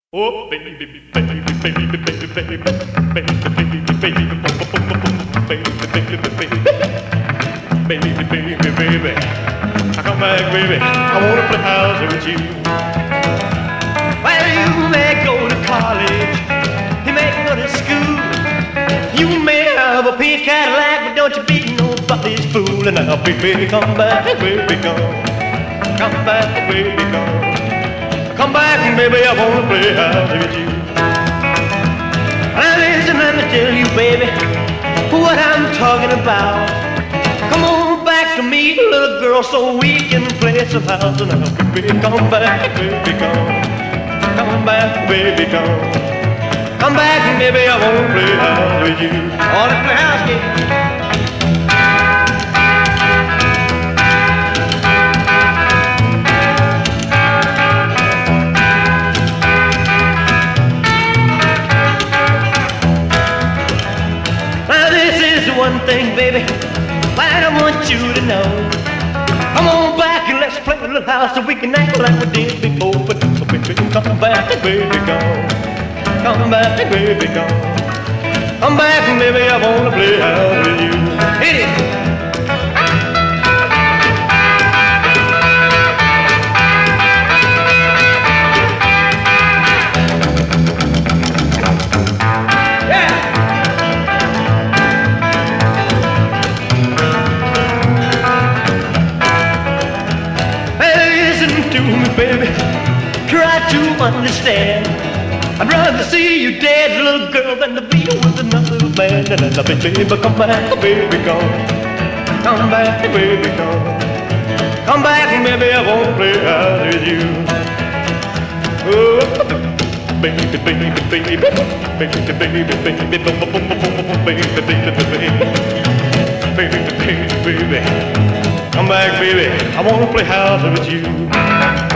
Oh, baby, baby, baby, baby, baby, baby, baby, baby, baby, I come back, baby. I wanna play house with you. Well, you may go to college, you may go to school, you may have a pink Cadillac, but don't you be nobody's fool. And now, baby, come back, baby, come back, baby, come back, baby, I wanna play house with you. Now listen, let me tell you, baby, what I'm talking about. Come on back to me, little girl, so we can play some house. And now, baby, come back, baby, come back, baby, come back, baby, I wanna play house with you. I wanna play house with you. One thing, baby, that I want you to know. Come on back and let's play a little house so we can act like we did before. But baby, come back, baby, come back, baby, come back, baby, I wanna play house with you. Hit it. Baby, try to understand. I'd rather see you dead, little girl, than to be with another man. And I love it, baby, come back, baby, come back, baby, come back, baby, I wanna play house with you. Oh, baby, baby, baby, baby, baby, baby, baby, baby, come back, baby, I wanna play house with you.